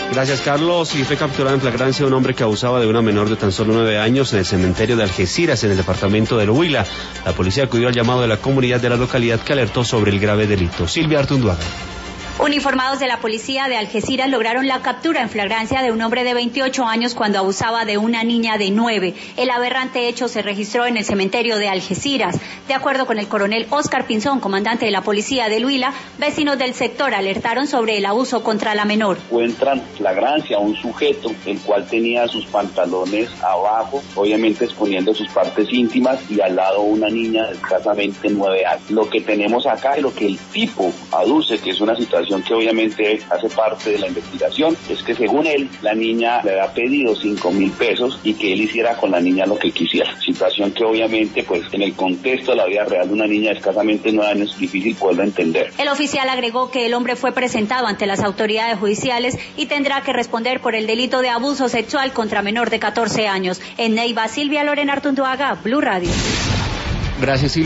Gracias, Carlos. Y fue capturado en flagrancia un hombre que abusaba de una menor de tan solo 9 años en el cementerio de Algeciras, en el departamento del Huila. La policía acudió al llamado de la comunidad de la localidad que alertó sobre el grave delito. Silvia Artunduaga. Uniformados de la policía de Algeciras lograron la captura en flagrancia de un hombre de 28 años cuando abusaba de una niña de 9. El aberrante hecho se registró en el cementerio de Algeciras. De acuerdo con el coronel Óscar Pinzón, comandante de la policía del Huila, vecinos del sector alertaron sobre el abuso contra la menor. Encuentran flagrancia a un sujeto, el cual tenía sus pantalones abajo, obviamente exponiendo sus partes íntimas, y al lado una niña de escasamente 9 años. Lo que tenemos acá y lo que el tipo aduce, que es una situación que obviamente hace parte de la investigación, es que según él, la niña le había pedido 5.000 pesos y que él hiciera con la niña lo que quisiera. Situación que obviamente, pues, en el contexto de la vida real de una niña de escasamente 9 años es difícil poderlo entender. El oficial agregó que el hombre fue presentado ante las autoridades judiciales y tendrá que responder por el delito de abuso sexual contra menor de 14 años. En Neiva, Silvia Lorena Artunduaga, Blue Radio. Gracias, Silvia.